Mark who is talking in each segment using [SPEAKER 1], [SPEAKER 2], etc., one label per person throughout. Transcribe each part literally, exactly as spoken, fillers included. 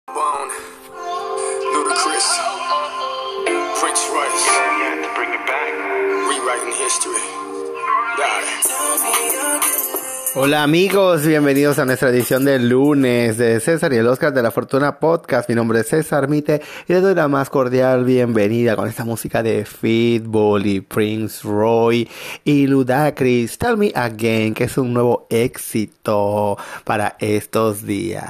[SPEAKER 1] Bone, Ludacris, Prince Royce, yeah, we had to bring it back. Rewriting history.
[SPEAKER 2] Hola amigos, bienvenidos a nuestra edición del lunes de César y el Oscar de la Fortuna Podcast. Mi nombre es César Mite y les doy la más cordial bienvenida con esta música de Pitbull y Prince Roy y Ludacris, Tell Me Again, que es un nuevo éxito para estos días.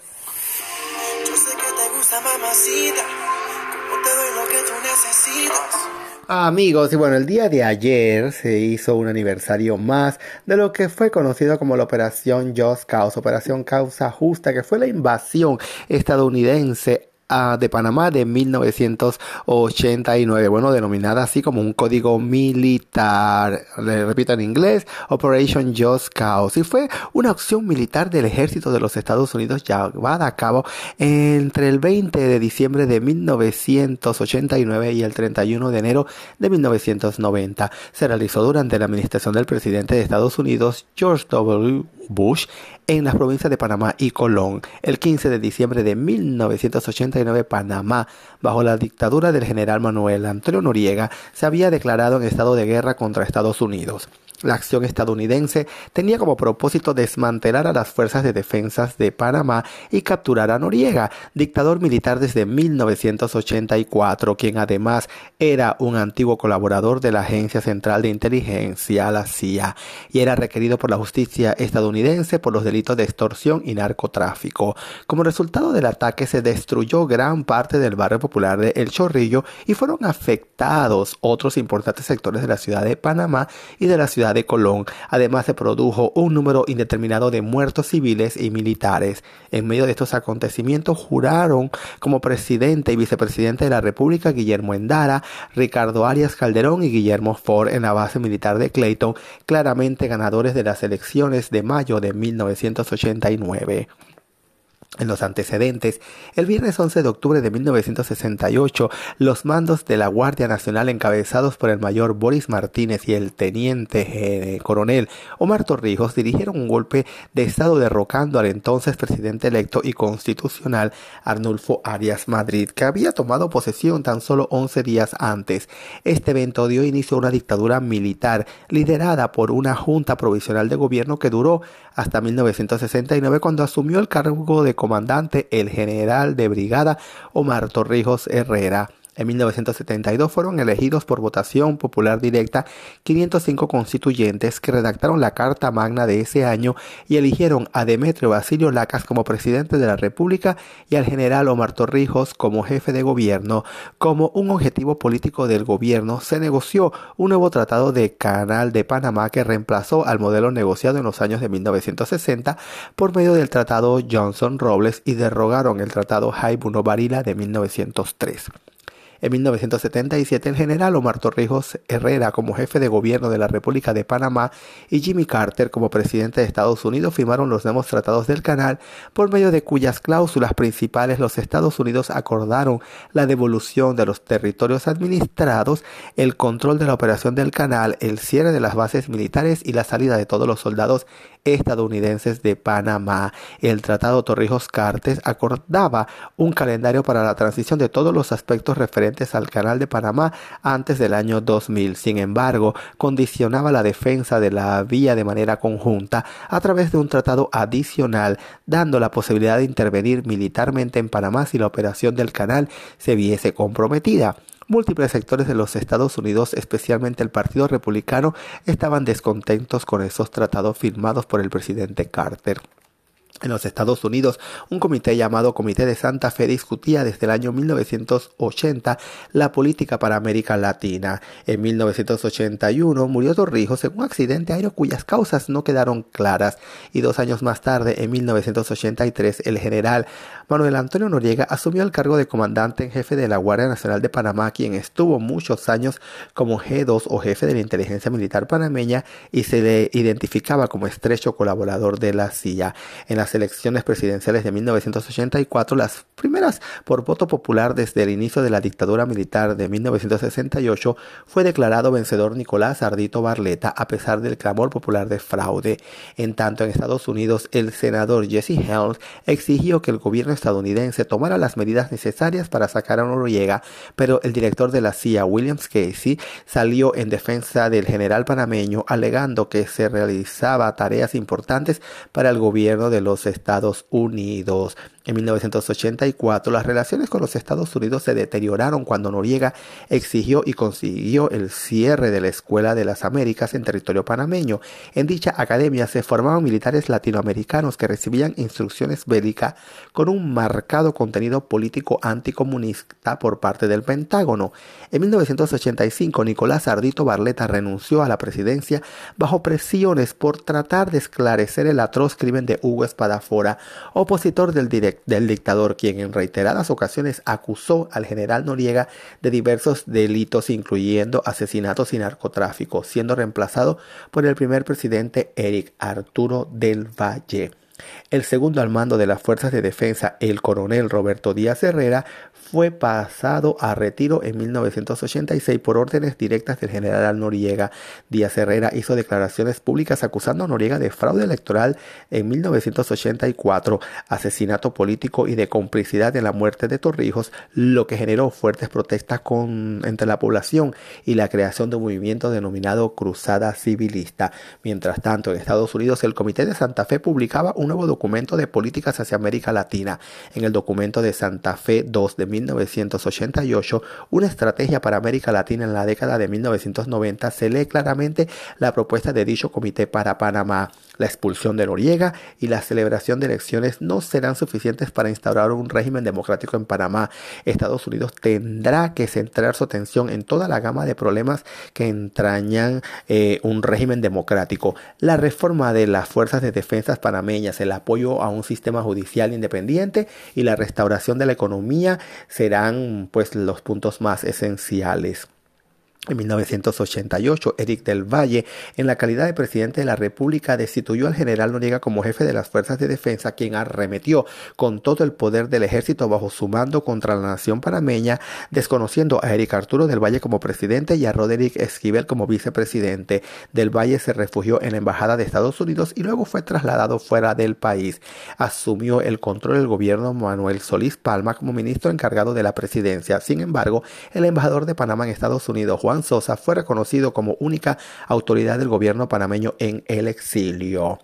[SPEAKER 3] Yo sé que te gusta, mamacita, como te doy lo que tú necesitas.
[SPEAKER 2] Amigos, y bueno, el día de ayer se hizo un aniversario más de lo que fue conocido como la Operación Just Cause, Operación Causa Justa, que fue la invasión estadounidense Uh, de Panamá de mil novecientos ochenta y nueve, bueno, denominada así como un código militar, le repito en inglés, Operation Just Cause, y fue una acción militar del ejército de los Estados Unidos llevada a cabo entre el veinte de diciembre de mil novecientos ochenta y nueve y el treinta y uno de enero de mil novecientos noventa. Se realizó durante la administración del presidente de Estados Unidos, George W. Bush, en las provincias de Panamá y Colón. El quince de diciembre de mil novecientos ochenta y nueve, Panamá, bajo la dictadura del general Manuel Antonio Noriega, se había declarado en estado de guerra contra Estados Unidos. La acción estadounidense tenía como propósito desmantelar a las fuerzas de defensa de Panamá y capturar a Noriega, dictador militar desde mil novecientos ochenta y cuatro, quien además era un antiguo colaborador de la Agencia Central de Inteligencia, la C I A, y era requerido por la justicia estadounidense por los delitos de extorsión y narcotráfico. Como resultado del ataque se destruyó gran parte del barrio popular de El Chorrillo y fueron afectados otros importantes sectores de la ciudad de Panamá y de la ciudad de Colón. Además se produjo un número indeterminado de muertos civiles y militares. En medio de estos acontecimientos juraron como presidente y vicepresidente de la República Guillermo Endara, Ricardo Arias Calderón y Guillermo Ford en la base militar de Clayton, claramente ganadores de las elecciones de mayo de mil novecientos ochenta y nueve. En los antecedentes, el viernes once de octubre de mil novecientos sesenta y ocho, los mandos de la Guardia Nacional encabezados por el mayor Boris Martínez y el teniente eh, coronel Omar Torrijos dirigieron un golpe de estado derrocando al entonces presidente electo y constitucional Arnulfo Arias Madrid, que había tomado posesión tan solo once días antes. Este evento dio inicio a una dictadura militar liderada por una junta provisional de gobierno que duró hasta mil novecientos sesenta y nueve, cuando asumió el cargo de comandante el general de brigada Omar Torrijos Herrera. En mil novecientos setenta y dos fueron elegidos por votación popular directa quinientos cinco constituyentes que redactaron la Carta Magna de ese año y eligieron a Demetrio Basilio Lacas como presidente de la República y al general Omar Torrijos como jefe de gobierno. Como un objetivo político del gobierno, se negoció un nuevo tratado de Canal de Panamá que reemplazó al modelo negociado en los años de mil novecientos sesenta por medio del Tratado Johnson-Robles y derogaron el Tratado Hay-Buno-Varila de mil novecientos tres. En mil novecientos setenta y siete, el general Omar Torrijos Herrera como jefe de gobierno de la República de Panamá y Jimmy Carter como presidente de Estados Unidos firmaron los nuevos tratados del canal, por medio de cuyas cláusulas principales los Estados Unidos acordaron la devolución de los territorios administrados, el control de la operación del canal, el cierre de las bases militares y la salida de todos los soldados estadounidenses de Panamá. El Tratado Torrijos-Carter acordaba un calendario para la transición de todos los aspectos referentes al Canal de Panamá antes del año dos mil. Sin embargo, condicionaba la defensa de la vía de manera conjunta a través de un tratado adicional, dando la posibilidad de intervenir militarmente en Panamá si la operación del canal se viese comprometida. Múltiples sectores de los Estados Unidos, especialmente el Partido Republicano, estaban descontentos con esos tratados firmados por el presidente Carter. En los Estados Unidos, un comité llamado Comité de Santa Fe discutía desde el año mil novecientos ochenta la política para América Latina. En mil novecientos ochenta y uno murió Torrijos en un accidente aéreo cuyas causas no quedaron claras, y dos años más tarde, en mil novecientos ochenta y tres, el general Manuel Antonio Noriega asumió el cargo de comandante en jefe de la Guardia Nacional de Panamá, quien estuvo muchos años como G dos o jefe de la inteligencia militar panameña y se le identificaba como estrecho colaborador de la C I A. En la las elecciones presidenciales de mil novecientos ochenta y cuatro, las primeras por voto popular desde el inicio de la dictadura militar de mil novecientos sesenta y ocho, fue declarado vencedor Nicolás Ardito Barletta a pesar del clamor popular de fraude. En tanto, en Estados Unidos, el senador Jesse Helms exigió que el gobierno estadounidense tomara las medidas necesarias para sacar a Noriega, pero el director de la C I A, William Casey, salió en defensa del general panameño, alegando que se realizaba tareas importantes para el gobierno de los Estados Unidos. En mil novecientos ochenta y cuatro, las relaciones con los Estados Unidos se deterioraron cuando Noriega exigió y consiguió el cierre de la Escuela de las Américas en territorio panameño. En dicha academia se formaban militares latinoamericanos que recibían instrucciones bélicas con un marcado contenido político anticomunista por parte del Pentágono. En mil novecientos ochenta y cinco, Nicolás Ardito Barletta renunció a la presidencia bajo presiones por tratar de esclarecer el atroz crimen de Hugo Espadafora, opositor del director del dictador, quien en reiteradas ocasiones acusó al general Noriega de diversos delitos, incluyendo asesinatos y narcotráfico, siendo reemplazado por el primer presidente Eric Arturo del Valle. El segundo al mando de las fuerzas de defensa, el coronel Roberto Díaz Herrera, fue pasado a retiro en mil novecientos ochenta y seis por órdenes directas del general Noriega. Díaz Herrera hizo declaraciones públicas acusando a Noriega de fraude electoral en mil novecientos ochenta y cuatro, asesinato político y de complicidad en la muerte de Torrijos, lo que generó fuertes protestas con, entre la población y la creación de un movimiento denominado Cruzada Civilista. Mientras tanto, en Estados Unidos, el Comité de Santa Fe publicaba un nuevo documento de políticas hacia América Latina. En el documento de Santa Fe dos de mil novecientos ochenta y ocho, una estrategia para América Latina en la década de mil novecientos noventa, se lee claramente la propuesta de dicho comité para Panamá. La expulsión de Noriega y la celebración de elecciones no serán suficientes para instaurar un régimen democrático en Panamá. Estados Unidos tendrá que centrar su atención en toda la gama de problemas que entrañan eh, un régimen democrático. La reforma de las fuerzas de defensa panameñas, el apoyo a un sistema judicial independiente y la restauración de la economía serán pues los puntos más esenciales. En mil novecientos ochenta y ocho, Eric del Valle, en la calidad de presidente de la República, destituyó al general Noriega como jefe de las fuerzas de defensa, quien arremetió con todo el poder del ejército bajo su mando contra la nación panameña, desconociendo a Eric Arturo del Valle como presidente y a Roderick Esquivel como vicepresidente. Del Valle se refugió en la embajada de Estados Unidos y luego fue trasladado fuera del país. Asumió el control del gobierno Manuel Solís Palma como ministro encargado de la presidencia. Sin embargo, el embajador de Panamá en Estados Unidos, Juan Sosa, fue reconocido como única autoridad del gobierno panameño en el exilio.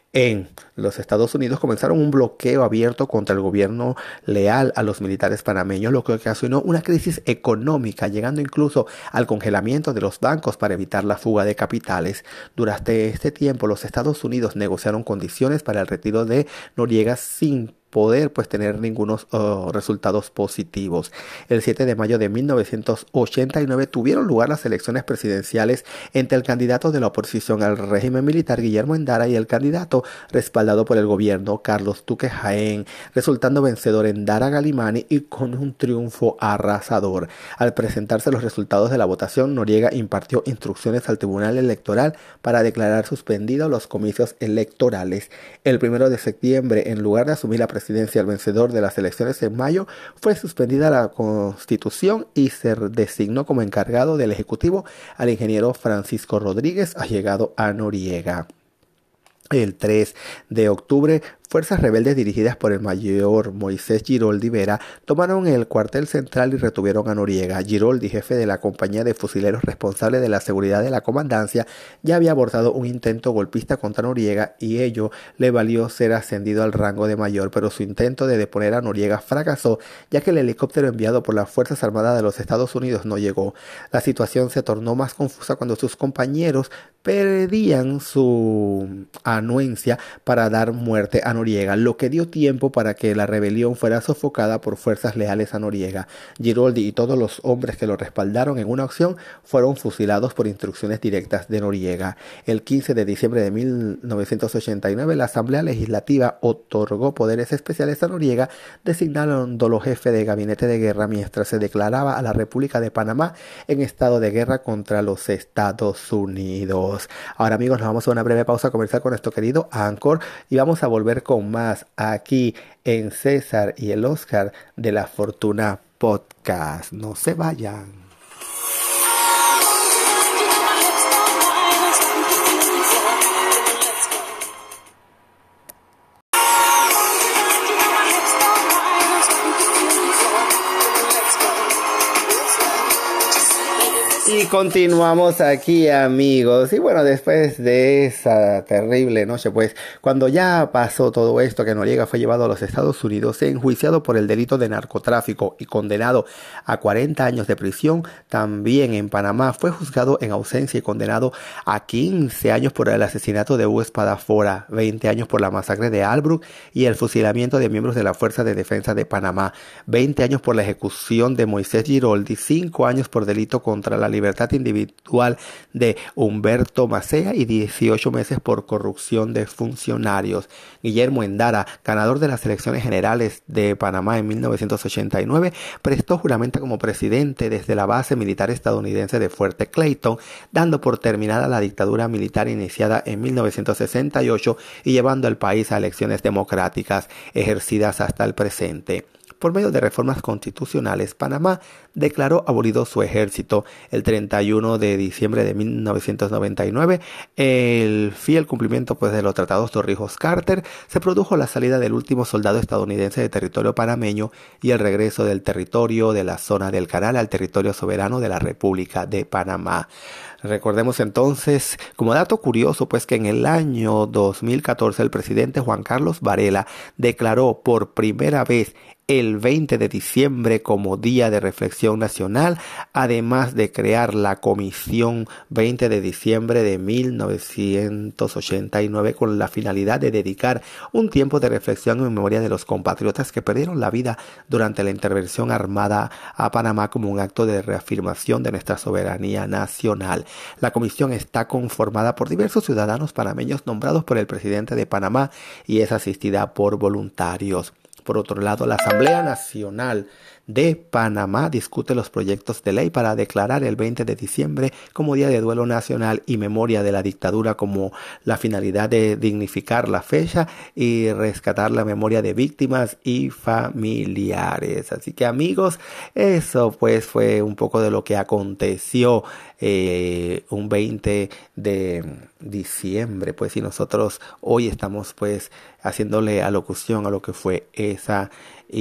[SPEAKER 2] En los Estados Unidos comenzaron un bloqueo abierto contra el gobierno leal a los militares panameños, lo que ocasionó una crisis económica, llegando incluso al congelamiento de los bancos para evitar la fuga de capitales. Durante este tiempo, los Estados Unidos negociaron condiciones para el retiro de Noriega sin poder pues tener ningunos uh, resultados positivos. El siete de mayo de mil novecientos ochenta y nueve tuvieron lugar las elecciones presidenciales entre el candidato de la oposición al régimen militar, Guillermo Endara, y el candidato respaldado por el gobierno, Carlos Duque Jaén, resultando vencedor Endara Galimani y con un triunfo arrasador. Al presentarse los resultados de la votación, Noriega impartió instrucciones al Tribunal Electoral para declarar suspendidos los comicios electorales. El primero de septiembre, en lugar de asumir la presidencia, presidencia, el vencedor de las elecciones en mayo, fue suspendida la Constitución y se designó como encargado del Ejecutivo al ingeniero Francisco Rodríguez, allegado a Noriega. El tres de octubre, fuerzas rebeldes dirigidas por el mayor Moisés Giroldi Vera tomaron el cuartel central y retuvieron a Noriega. Giroldi, jefe de la compañía de fusileros responsable de la seguridad de la comandancia, ya había abordado un intento golpista contra Noriega y ello le valió ser ascendido al rango de mayor, pero su intento de deponer a Noriega fracasó, ya que el helicóptero enviado por las Fuerzas Armadas de los Estados Unidos no llegó. La situación se tornó más confusa cuando sus compañeros pedían su anuencia para dar muerte a Noriega, lo que dio tiempo para que la rebelión fuera sofocada por fuerzas leales a Noriega. Giroldi y todos los hombres que lo respaldaron en una acción fueron fusilados por instrucciones directas de Noriega. El quince de diciembre de mil novecientos ochenta y nueve, la Asamblea Legislativa otorgó poderes especiales a Noriega, designándolo jefe de gabinete de guerra mientras se declaraba a la República de Panamá en estado de guerra contra los Estados Unidos. Ahora, amigos, nos vamos a una breve pausa comercial con nuestro querido Anchor y vamos a volver con con más aquí en César y el Oscar de la Fortuna Podcast. No se vayan. Y continuamos aquí, amigos. Y bueno, después de esa terrible noche, pues, cuando ya pasó todo esto, que Noriega fue llevado a los Estados Unidos, enjuiciado por el delito de narcotráfico y condenado a cuarenta años de prisión, también en Panamá fue juzgado en ausencia y condenado a quince años por el asesinato de Hugo Espadafora, veinte años por la masacre de Albrook y el fusilamiento de miembros de la Fuerza de Defensa de Panamá, veinte años por la ejecución de Moisés Giroldi, cinco años por delito contra la libertad individual de Humberto Macea y dieciocho meses por corrupción de funcionarios. Guillermo Endara, ganador de las elecciones generales de Panamá en mil novecientos ochenta y nueve, prestó juramento como presidente desde la base militar estadounidense de Fuerte Clayton, dando por terminada la dictadura militar iniciada en mil novecientos sesenta y ocho y llevando al país a elecciones democráticas ejercidas hasta el presente. Por medio de reformas constitucionales, Panamá declaró abolido su ejército el treinta y uno de diciembre de mil novecientos noventa y nueve. El fiel cumplimiento pues, de los tratados Torrijos-Carter, se produjo la salida del último soldado estadounidense de territorio panameño y el regreso del territorio de la zona del Canal al territorio soberano de la República de Panamá. Recordemos entonces, como dato curioso, pues que en el año dos mil catorce el presidente Juan Carlos Varela declaró por primera vez el veinte de diciembre como Día de Reflexión Nacional, además de crear la Comisión veinte de diciembre de mil novecientos ochenta y nueve con la finalidad de dedicar un tiempo de reflexión en memoria de los compatriotas que perdieron la vida durante la intervención armada a Panamá como un acto de reafirmación de nuestra soberanía nacional. La comisión está conformada por diversos ciudadanos panameños nombrados por el presidente de Panamá y es asistida por voluntarios. Por otro lado, la Asamblea Nacional de Panamá discute los proyectos de ley para declarar el veinte de diciembre como Día de Duelo Nacional y Memoria de la Dictadura, como la finalidad de dignificar la fecha y rescatar la memoria de víctimas y familiares. Así que, amigos, eso pues fue un poco de lo que aconteció eh, un veinte de diciembre, pues, y nosotros hoy estamos pues haciéndole alocución a lo que fue esa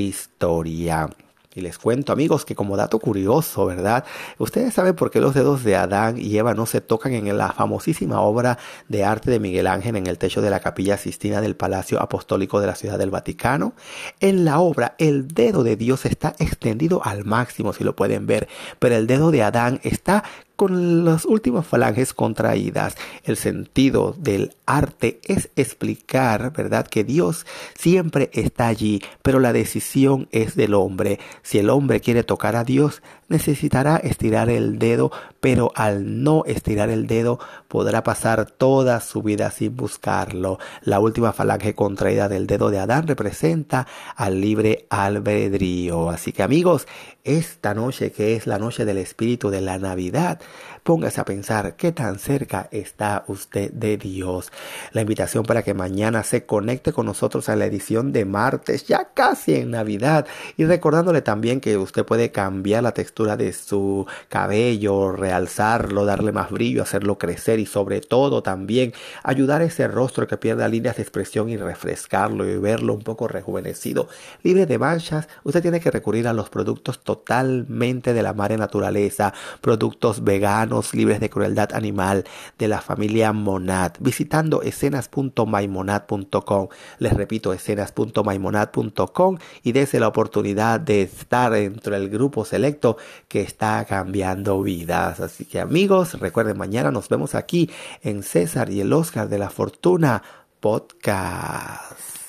[SPEAKER 2] historia. Y les cuento, amigos, que como dato curioso, ¿verdad? Ustedes saben por qué los dedos de Adán y Eva no se tocan en la famosísima obra de arte de Miguel Ángel en el techo de la Capilla Sistina del Palacio Apostólico de la Ciudad del Vaticano. En la obra, el dedo de Dios está extendido al máximo, si lo pueden ver, pero el dedo de Adán está con las últimas falanges contraídas. El sentido del arte es explicar, ¿verdad?, que Dios siempre está allí, pero la decisión es del hombre. Si el hombre quiere tocar a Dios, necesitará estirar el dedo, pero al no estirar el dedo podrá pasar toda su vida sin buscarlo. La última falange contraída del dedo de Adán representa al libre albedrío. Así que, amigos, esta noche, que es la noche del espíritu de la Navidad, póngase a pensar qué tan cerca está usted de Dios. La invitación para que mañana se conecte con nosotros a la edición de martes, ya casi en Navidad, y recordándole también que usted puede cambiar la textura de su cabello, realzarlo, darle más brillo, hacerlo crecer y sobre todo también ayudar a ese rostro que pierda líneas de expresión y refrescarlo y verlo un poco rejuvenecido, libre de manchas. Usted tiene que recurrir a los productos totalmente de la madre naturaleza, productos veganos, libres de crueldad animal, de la familia Monad, visitando escenas punto maimonad punto com. Les repito, escenas punto maimonad punto com, y dése la oportunidad de estar dentro del grupo selecto que está cambiando vidas. Así que, amigos, recuerden, mañana nos vemos aquí en César y el Oscar de la Fortuna Podcast.